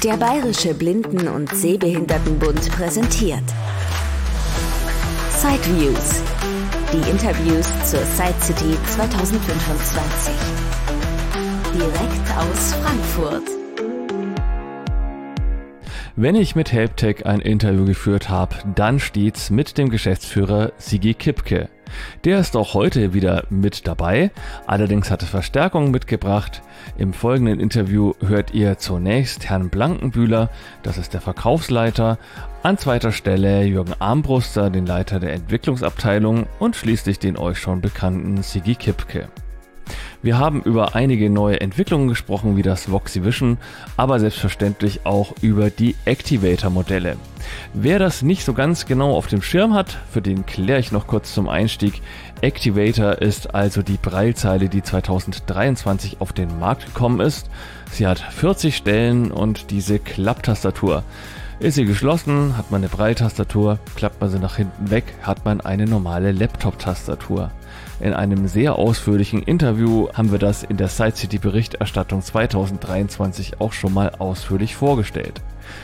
Der Bayerische Blinden- und Sehbehindertenbund präsentiert Sideviews, die Interviews zur Side City 2025. Direkt aus Frankfurt. Wenn ich mit HelpTech ein Interview geführt habe, dann steht's mit dem Geschäftsführer Sigi Kipke. Der ist auch heute wieder mit dabei, allerdings hat er Verstärkung mitgebracht. Im folgenden Interview hört ihr zunächst Herrn Blankenbühler, das ist der Verkaufsleiter, an zweiter Stelle Jürgen Armbruster, den Leiter der Entwicklungsabteilung und schließlich den euch schon bekannten Sigi Kipke. Wir haben über einige neue Entwicklungen gesprochen, wie das Voxy Vision, aber selbstverständlich auch über die Activator-Modelle. Wer das nicht so ganz genau auf dem Schirm hat, für den kläre ich noch kurz zum Einstieg. Activator ist also die Braillezeile, die 2023 auf den Markt gekommen ist. Sie hat 40 Stellen und diese Klapptastatur. Ist sie geschlossen, hat man eine Braille-Tastatur, klappt man sie nach hinten weg, hat man eine normale Laptop-Tastatur. In einem sehr ausführlichen Interview haben wir das in der Side City Berichterstattung 2023 auch schon mal ausführlich vorgestellt.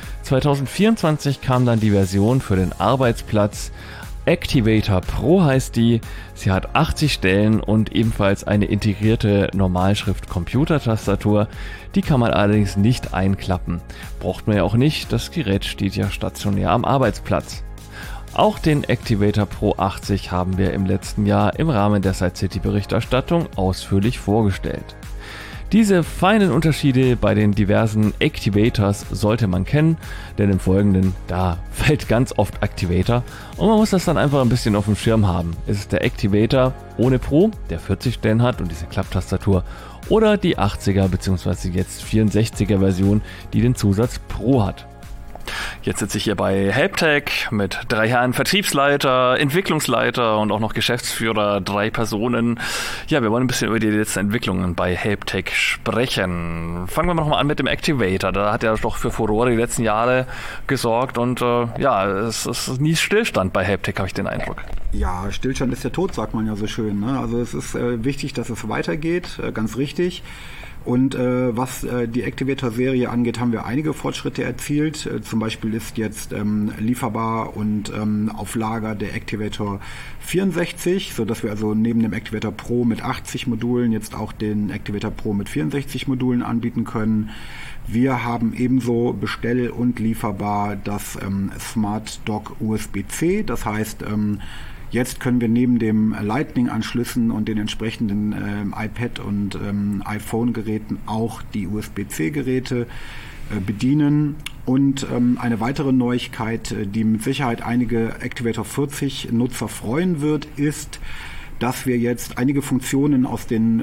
2024 kam dann die Version für den Arbeitsplatz. Activator Pro heißt die. Sie hat 80 Stellen und ebenfalls eine integrierte Normalschrift-Computertastatur. Die kann man allerdings nicht einklappen. Braucht man ja auch nicht, das Gerät steht ja stationär am Arbeitsplatz. Auch den Activator Pro 80 haben wir im letzten Jahr im Rahmen der Side City Berichterstattung ausführlich vorgestellt. Diese feinen Unterschiede bei den diversen Activators sollte man kennen, denn im Folgenden, da fällt ganz oft Activator und man muss das dann einfach ein bisschen auf dem Schirm haben. Ist es der Activator ohne Pro, der 40 Stellen hat und diese Klapptastatur, oder die 80er bzw. jetzt 64er Version, die den Zusatz Pro hat? Jetzt sitze ich hier bei HelpTech mit 3 Herren Vertriebsleiter, Entwicklungsleiter und auch noch Geschäftsführer, 3 Personen. Ja, wir wollen ein bisschen über die letzten Entwicklungen bei HelpTech sprechen. Fangen wir mal an mit dem Activator. Da hat er doch für Furore die letzten Jahre gesorgt und es ist nie Stillstand bei HelpTech, habe ich den Eindruck. Ja, Stillstand ist der Tod, sagt man ja so schön, ne? Also es ist wichtig, dass es weitergeht, ganz richtig. Und was die Activator-Serie angeht, haben wir einige Fortschritte erzielt. Zum Beispiel ist jetzt lieferbar und auf Lager der Activator 64, sodass wir also neben dem Activator Pro mit 80 Modulen jetzt auch den Activator Pro mit 64 Modulen anbieten können. Wir haben ebenso bestell- und lieferbar das Smart Dock USB-C, das heißt, jetzt können wir neben dem Lightning-Anschlüssen und den entsprechenden iPad- und iPhone-Geräten auch die USB-C-Geräte bedienen. Und eine weitere Neuigkeit, die mit Sicherheit einige Activator 40 Nutzer freuen wird, ist, dass wir jetzt einige Funktionen aus den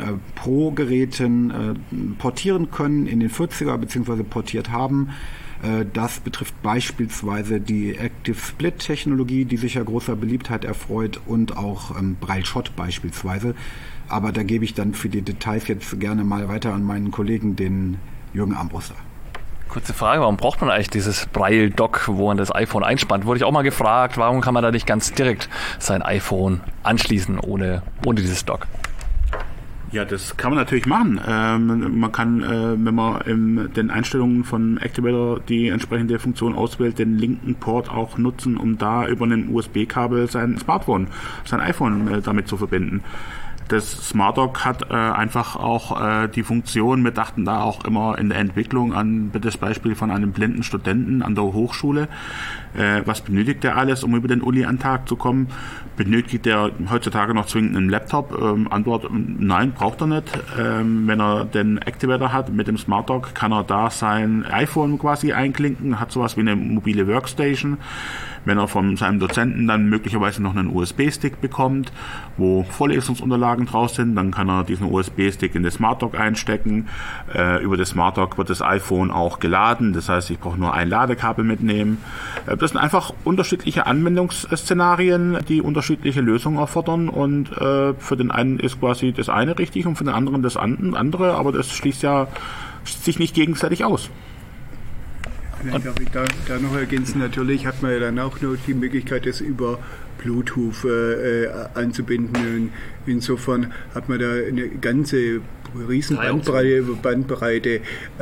Pro-Geräten portieren können in den 40er bzw. portiert haben. Das betrifft beispielsweise die Active Split Technologie, die sich ja großer Beliebtheit erfreut, und auch Braille Shot beispielsweise. Aber da gebe ich dann für die Details jetzt gerne mal weiter an meinen Kollegen, den Jürgen Armbruster. Kurze Frage, warum braucht man eigentlich dieses Braille-Dock, wo man das iPhone einspannt? Wurde ich auch mal gefragt, warum kann man da nicht ganz direkt sein iPhone anschließen ohne dieses Dock? Ja, das kann man natürlich machen. Man kann, wenn man in den Einstellungen von Activator die entsprechende Funktion auswählt, den linken Port auch nutzen, um da über ein USB-Kabel sein Smartphone, sein iPhone damit zu verbinden. Das Smart Dock hat einfach auch die Funktion, wir dachten da auch immer in der Entwicklung an das Beispiel von einem blinden Studenten an der Hochschule. Was benötigt er alles, um über den Uli an den Tag zu kommen? Benötigt er heutzutage noch zwingend einen Laptop? Antwort, nein, braucht er nicht. Wenn er den Activator hat mit dem Smart Dock, kann er da sein iPhone quasi einklinken, hat sowas wie eine mobile Workstation. Wenn er von seinem Dozenten dann möglicherweise noch einen USB-Stick bekommt, wo Vorlesungsunterlagen draus sind, dann kann er diesen USB-Stick in das Smart Dock einstecken. Über das Smart Dock wird das iPhone auch geladen, das heißt, ich brauche nur ein Ladekabel mitnehmen. Das sind einfach unterschiedliche Anwendungsszenarien, die unterschiedliche Lösungen erfordern, und für den einen ist quasi das eine richtig und für den anderen das andere, aber das schließt ja sich nicht gegenseitig aus. Vielleicht darf ich da noch ergänzen, natürlich hat man ja dann auch noch die Möglichkeit, das über Bluetooth anzubinden. Insofern hat man da eine ganze riesen Bandbreite.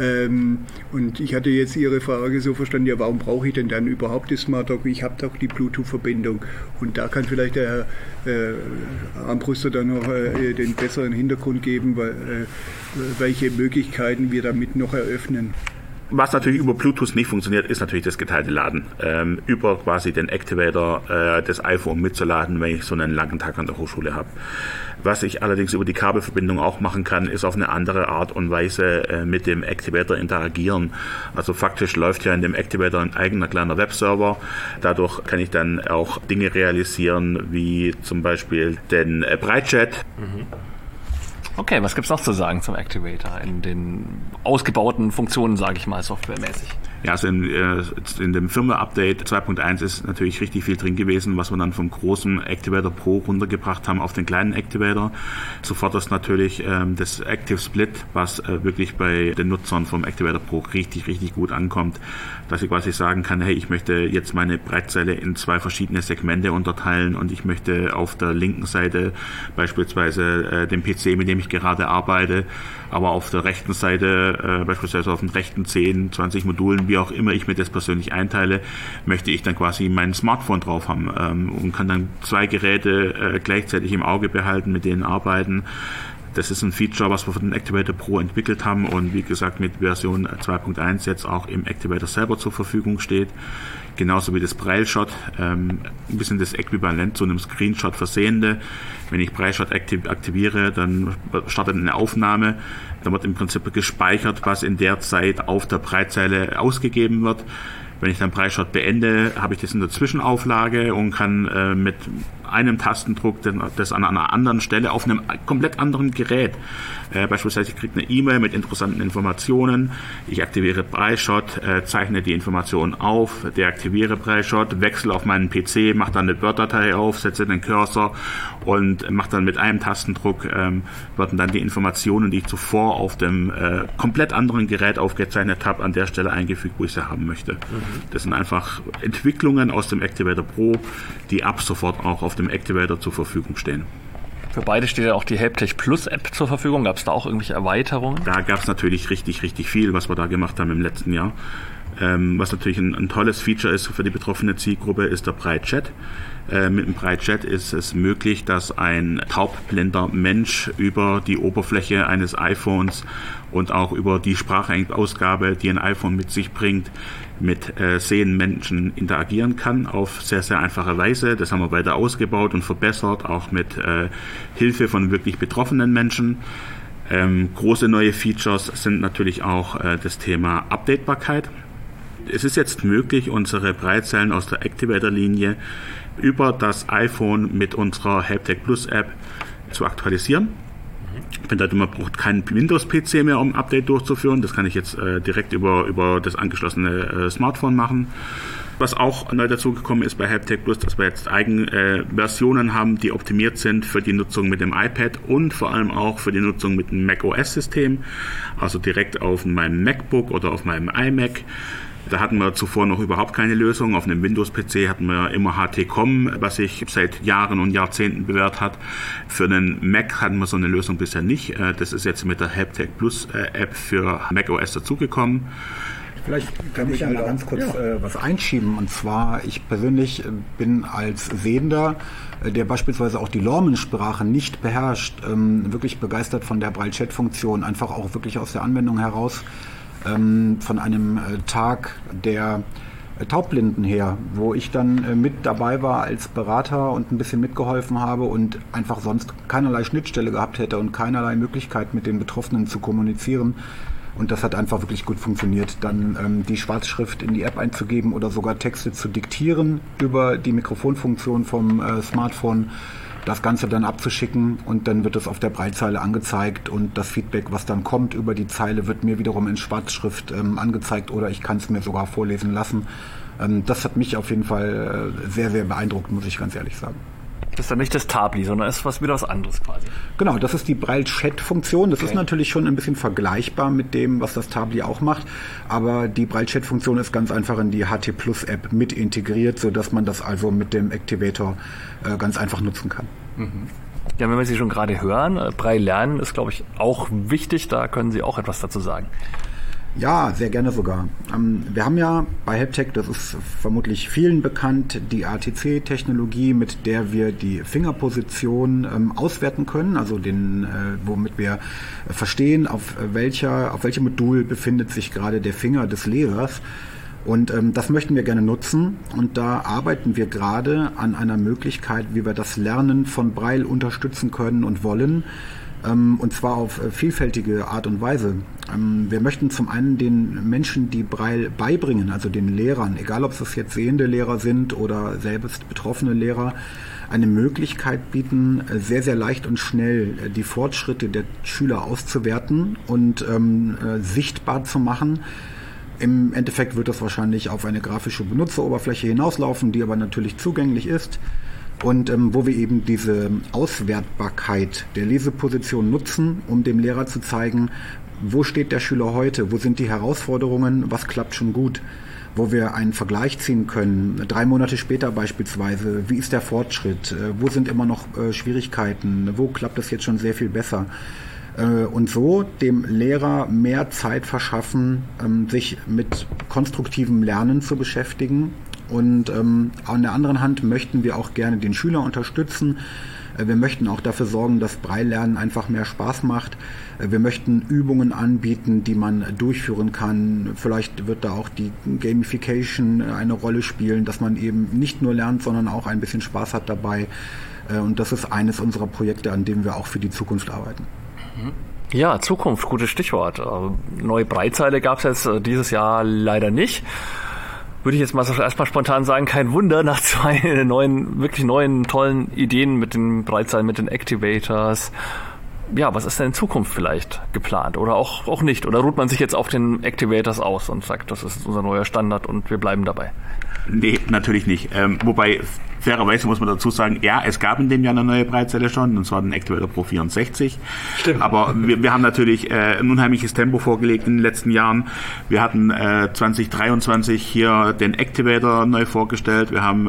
Und ich hatte jetzt Ihre Frage so verstanden, ja, warum brauche ich denn dann überhaupt das Smart Dock? Ich habe doch die Bluetooth-Verbindung. Und da kann vielleicht der Herr Armbruster dann noch den besseren Hintergrund geben, welche Möglichkeiten wir damit noch eröffnen. Was natürlich über Bluetooth nicht funktioniert, ist natürlich das geteilte Laden. Über quasi den Activator das iPhone mitzuladen, wenn ich so einen langen Tag an der Hochschule habe. Was ich allerdings über die Kabelverbindung auch machen kann, ist auf eine andere Art und Weise mit dem Activator interagieren. Also faktisch läuft ja in dem Activator ein eigener kleiner Webserver. Dadurch kann ich dann auch Dinge realisieren, wie zum Beispiel den Breitchat. Okay, was gibt's noch zu sagen zum Activator in den ausgebauten Funktionen, sage ich mal, softwaremäßig? Ja, also in dem Firmware-Update 2.1 ist natürlich richtig viel drin gewesen, was wir dann vom großen Activator Pro runtergebracht haben auf den kleinen Activator. Sofort ist natürlich das Active Split, was wirklich bei den Nutzern vom Activator Pro richtig, richtig gut ankommt, dass ich quasi sagen kann, hey, ich möchte jetzt meine Breitzelle in 2 verschiedene Segmente unterteilen und ich möchte auf der linken Seite beispielsweise den PC, mit dem ich gerade arbeite, aber auf der rechten Seite, beispielsweise auf den rechten 10, 20 Modulen, wie auch immer ich mir das persönlich einteile, möchte ich dann quasi mein Smartphone drauf haben und kann dann 2 Geräte gleichzeitig im Auge behalten, mit denen arbeiten. Das ist ein Feature, was wir für den Activator Pro entwickelt haben und wie gesagt mit Version 2.1 jetzt auch im Activator selber zur Verfügung steht. Genauso wie das Braille-Shot, ein bisschen das Äquivalent zu einem Screenshot versehende. Wenn ich Braille-Shot aktiviere, dann startet eine Aufnahme. Dann wird im Prinzip gespeichert, was in der Zeit auf der Breitzeile ausgegeben wird. Wenn ich dann Braille-Shot beende, habe ich das in der Zwischenauflage und kann mit einem Tastendruck das an einer anderen Stelle auf einem komplett anderen Gerät. Beispielsweise ich kriege eine E-Mail mit interessanten Informationen, ich aktiviere Braille-Shot, zeichne die Informationen auf, deaktiviere Braille-Shot, wechsle auf meinen PC, mache dann eine Word-Datei auf, setze den Cursor und mache dann mit einem Tastendruck werden dann die Informationen, die ich zuvor auf dem komplett anderen Gerät aufgezeichnet habe, an der Stelle eingefügt, wo ich sie haben möchte. Das sind einfach Entwicklungen aus dem Activator Pro, die ab sofort auch auf dem Activator zur Verfügung stehen. Für beide steht ja auch die Helptech Plus App zur Verfügung. Gab es da auch irgendwelche Erweiterungen? Da gab es natürlich richtig, richtig viel, was wir da gemacht haben im letzten Jahr. Was natürlich ein tolles Feature ist für die betroffene Zielgruppe, ist der Breitchat. Mit dem Breitchat ist es möglich, dass ein taubblinder Mensch über die Oberfläche eines iPhones und auch über die Sprachausgabe, die ein iPhone mit sich bringt, mit sehenden Menschen interagieren kann auf sehr, sehr einfache Weise. Das haben wir weiter ausgebaut und verbessert, auch mit Hilfe von wirklich betroffenen Menschen. Große neue Features sind natürlich auch das Thema Updatebarkeit. Es ist jetzt möglich, unsere Breitzellen aus der Activator-Linie über das iPhone mit unserer Helptech Plus App zu aktualisieren. Bedeutet, man braucht keinen Windows-PC mehr, um ein Update durchzuführen. Das kann ich jetzt direkt über das angeschlossene Smartphone machen. Was auch neu dazugekommen ist bei Helptech Plus, dass wir jetzt eigene Versionen haben, die optimiert sind für die Nutzung mit dem iPad und vor allem auch für die Nutzung mit dem macOS-System, also direkt auf meinem MacBook oder auf meinem iMac. Da hatten wir zuvor noch überhaupt keine Lösung. Auf einem Windows-PC hatten wir immer HT-COM, was sich seit Jahren und Jahrzehnten bewährt hat. Für einen Mac hatten wir so eine Lösung bisher nicht. Das ist jetzt mit der Helptech Plus App für macOS dazugekommen. Vielleicht kann ich ja ganz kurz was einschieben. Und zwar, ich persönlich bin als Sehender, der beispielsweise auch die Lorman-Sprache nicht beherrscht, wirklich begeistert von der Braille-Chat-Funktion, einfach auch wirklich aus der Anwendung heraus. Von einem Tag der Taubblinden her, wo ich dann mit dabei war als Berater und ein bisschen mitgeholfen habe und einfach sonst keinerlei Schnittstelle gehabt hätte und keinerlei Möglichkeit mit den Betroffenen zu kommunizieren. Und das hat einfach wirklich gut funktioniert, dann die Schwarzschrift in die App einzugeben oder sogar Texte zu diktieren über die Mikrofonfunktion vom Smartphone, das Ganze dann abzuschicken und dann wird es auf der Breitzeile angezeigt und das Feedback, was dann kommt über die Zeile, wird mir wiederum in Schwarzschrift angezeigt oder ich kann es mir sogar vorlesen lassen. Das hat mich auf jeden Fall sehr, sehr beeindruckt, muss ich ganz ehrlich sagen. Das ist dann nicht das Tabli, sondern ist wieder was anderes quasi. Genau, das ist die Braille-Chat-Funktion. Das ist natürlich schon ein bisschen vergleichbar mit dem, was das Tabli auch macht. Aber die Braille-Chat-Funktion ist ganz einfach in die HT Plus App mit integriert, sodass man das also mit dem Activator ganz einfach nutzen kann. Ja, wenn wir Sie schon gerade hören, Braille lernen ist, glaube ich, auch wichtig. Da können Sie auch etwas dazu sagen. Ja, sehr gerne sogar. Wir haben ja bei Helptec, das ist vermutlich vielen bekannt, die ATC-Technologie, mit der wir die Fingerposition auswerten können, also womit wir verstehen, auf welchem Modul befindet sich gerade der Finger des Lesers. Und das möchten wir gerne nutzen, und da arbeiten wir gerade an einer Möglichkeit, wie wir das Lernen von Braille unterstützen können und wollen. Und zwar auf vielfältige Art und Weise. Wir möchten zum einen den Menschen, die Braille beibringen, also den Lehrern, egal ob es jetzt sehende Lehrer sind oder selbst betroffene Lehrer, eine Möglichkeit bieten, sehr, sehr leicht und schnell die Fortschritte der Schüler auszuwerten und sichtbar zu machen. Im Endeffekt wird das wahrscheinlich auf eine grafische Benutzeroberfläche hinauslaufen, die aber natürlich zugänglich ist. Und wo wir eben diese Auswertbarkeit der Leseposition nutzen, um dem Lehrer zu zeigen, wo steht der Schüler heute, wo sind die Herausforderungen, was klappt schon gut, wo wir einen Vergleich ziehen können, 3 Monate später beispielsweise, wie ist der Fortschritt, wo sind immer noch Schwierigkeiten, wo klappt es jetzt schon sehr viel besser. Und so dem Lehrer mehr Zeit verschaffen, sich mit konstruktivem Lernen zu beschäftigen. Und an der anderen Hand möchten wir auch gerne den Schüler unterstützen. Wir möchten auch dafür sorgen, dass Braille-Lernen einfach mehr Spaß macht. Wir möchten Übungen anbieten, die man durchführen kann. Vielleicht wird da auch die Gamification eine Rolle spielen, dass man eben nicht nur lernt, sondern auch ein bisschen Spaß hat dabei. Und das ist eines unserer Projekte, an dem wir auch für die Zukunft arbeiten. Ja, Zukunft, gutes Stichwort. Neue Braillezeile gab es jetzt dieses Jahr leider nicht. Würde ich jetzt mal erstmal spontan sagen, kein Wunder, nach 2 wirklich neuen, tollen Ideen mit den Braillezeilen, mit den Activators. Ja, was ist denn in Zukunft vielleicht geplant oder auch nicht? Oder ruht man sich jetzt auf den Activators aus und sagt, das ist unser neuer Standard und wir bleiben dabei? Nee, natürlich nicht. Wobei, fairerweise muss man dazu sagen, ja, es gab in dem Jahr eine neue Braillezelle schon, und zwar den Activator Pro 64. Stimmt. Aber wir haben natürlich ein unheimliches Tempo vorgelegt in den letzten Jahren. Wir hatten 2023 hier den Activator neu vorgestellt. Wir haben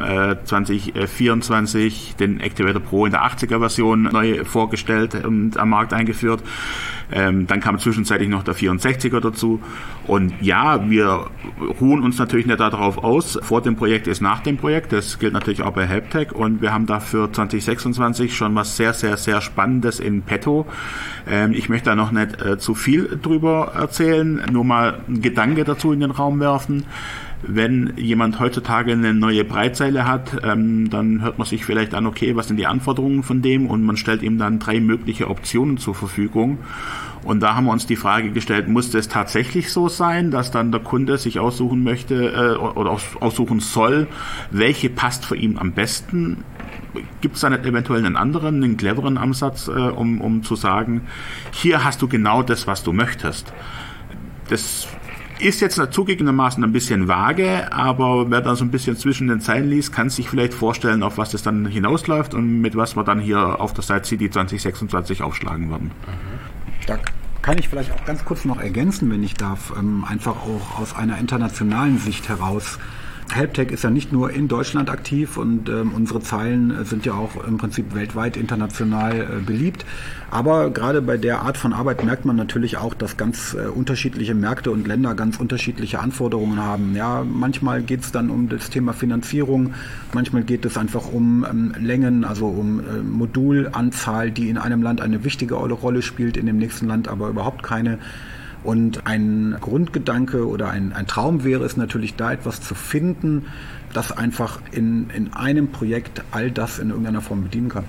2024 den Activator Pro in der 80er-Version neu vorgestellt und am Markt eingeführt. Dann kam zwischenzeitlich noch der 64er dazu. Und ja, wir ruhen uns natürlich nicht darauf aus. Vor dem Projekt ist nach dem Projekt. Das gilt natürlich auch bei Helptec. Und wir haben dafür 2026 schon was sehr, sehr, sehr Spannendes in petto. Ich möchte da noch nicht zu viel drüber erzählen. Nur mal einen Gedanke dazu in den Raum werfen. Wenn jemand heutzutage eine neue Braillezeile hat, dann hört man sich vielleicht an, okay, was sind die Anforderungen von dem? Und man stellt ihm dann 3 mögliche Optionen zur Verfügung. Und da haben wir uns die Frage gestellt, muss das tatsächlich so sein, dass dann der Kunde sich aussuchen möchte oder aussuchen soll, welche passt für ihn am besten? Gibt es da nicht eventuell einen cleveren Ansatz, um zu sagen, hier hast du genau das, was du möchtest? Das ist jetzt zugegebenermaßen ein bisschen vage, aber wer da so ein bisschen zwischen den Zeilen liest, kann sich vielleicht vorstellen, auf was das dann hinausläuft und mit was wir dann hier auf der Site CD 2026 aufschlagen werden. Da kann ich vielleicht auch ganz kurz noch ergänzen, wenn ich darf, einfach auch aus einer internationalen Sicht heraus. Helptec ist ja nicht nur in Deutschland aktiv und unsere Zeilen sind ja auch im Prinzip weltweit international beliebt. Aber gerade bei der Art von Arbeit merkt man natürlich auch, dass ganz unterschiedliche Märkte und Länder ganz unterschiedliche Anforderungen haben. Ja, manchmal geht es dann um das Thema Finanzierung, manchmal geht es einfach um Längen, also um Modulanzahl, die in einem Land eine wichtige Rolle spielt, in dem nächsten Land aber überhaupt keine. Und ein Grundgedanke oder ein Traum wäre es natürlich, da etwas zu finden, das einfach in einem Projekt all das in irgendeiner Form bedienen kann.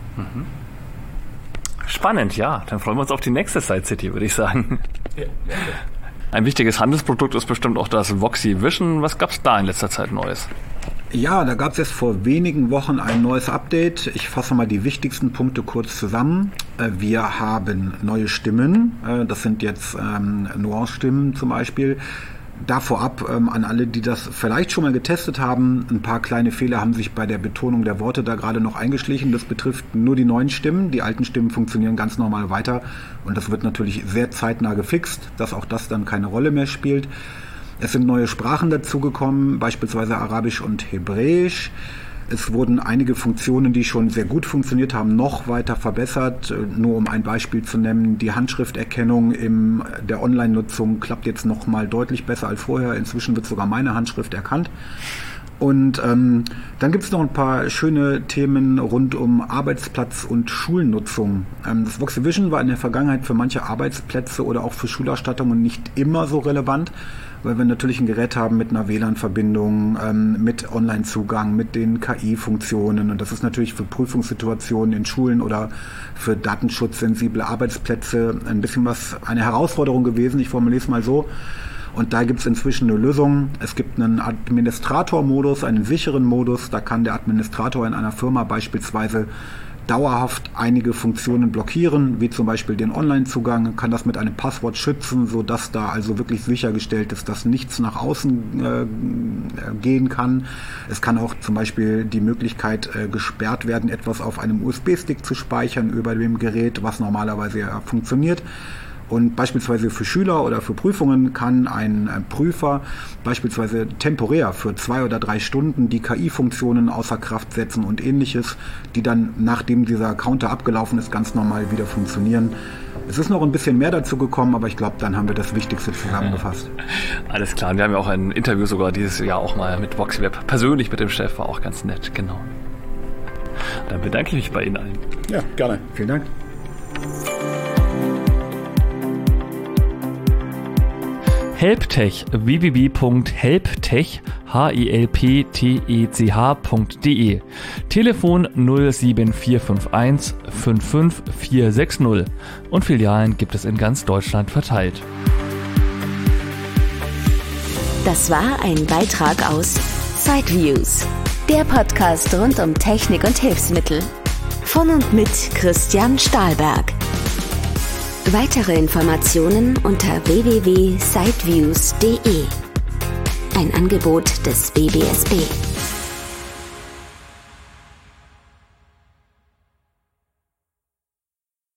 Spannend, ja. Dann freuen wir uns auf die nächste Side City, würde ich sagen. Ja. Ein wichtiges Handelsprodukt ist bestimmt auch das Voxy Vision. Was gab es da in letzter Zeit Neues? Ja, da gab es jetzt vor wenigen Wochen ein neues Update. Ich fasse mal die wichtigsten Punkte kurz zusammen. Wir haben neue Stimmen. Das sind jetzt Nuance-Stimmen zum Beispiel. Da vorab an alle, die das vielleicht schon mal getestet haben, ein paar kleine Fehler haben sich bei der Betonung der Worte da gerade noch eingeschlichen. Das betrifft nur die neuen Stimmen. Die alten Stimmen funktionieren ganz normal weiter. Und das wird natürlich sehr zeitnah gefixt, dass auch das dann keine Rolle mehr spielt. Es sind neue Sprachen dazugekommen, beispielsweise Arabisch und Hebräisch. Es wurden einige Funktionen, die schon sehr gut funktioniert haben, noch weiter verbessert. Nur um ein Beispiel zu nennen, die Handschrifterkennung in der Online-Nutzung klappt jetzt noch mal deutlich besser als vorher. Inzwischen wird sogar meine Handschrift erkannt. Und dann gibt es noch ein paar schöne Themen rund um Arbeitsplatz- und Schulnutzung. Das Voxelvision war in der Vergangenheit für manche Arbeitsplätze oder auch für Schulausstattungen nicht immer so relevant, weil wir natürlich ein Gerät haben mit einer WLAN-Verbindung, mit Online-Zugang, mit den KI-Funktionen. Und das ist natürlich für Prüfungssituationen in Schulen oder für datenschutzsensible Arbeitsplätze ein bisschen eine Herausforderung gewesen. Ich formuliere es mal so. Und da gibt es inzwischen eine Lösung. Es gibt einen Administrator-Modus, einen sicheren Modus. Da kann der Administrator in einer Firma beispielsweise dauerhaft einige Funktionen blockieren, wie zum Beispiel den Online-Zugang, kann das mit einem Passwort schützen, sodass da also wirklich sichergestellt ist, dass nichts nach außen gehen kann. Es kann auch zum Beispiel die Möglichkeit gesperrt werden, etwas auf einem USB-Stick zu speichern über dem Gerät, was normalerweise ja funktioniert. Und beispielsweise für Schüler oder für Prüfungen kann ein Prüfer beispielsweise temporär für 2 oder 3 Stunden die KI-Funktionen außer Kraft setzen und ähnliches, die dann, nachdem dieser Counter abgelaufen ist, ganz normal wieder funktionieren. Es ist noch ein bisschen mehr dazu gekommen, aber ich glaube, dann haben wir das Wichtigste zusammengefasst. Alles klar, und wir haben ja auch ein Interview sogar dieses Jahr auch mal mit VoxWeb persönlich mit dem Chef, war auch ganz nett, genau. Dann bedanke ich mich bei Ihnen allen. Ja, gerne. Vielen Dank. Helptech, www.helptech.de, Telefon 07451 55460 und Filialen gibt es in ganz Deutschland verteilt. Das war ein Beitrag aus Sideviews, der Podcast rund um Technik und Hilfsmittel. Von und mit Christian Stahlberg. Weitere Informationen unter www.sideviews.de. Ein Angebot des BBSB.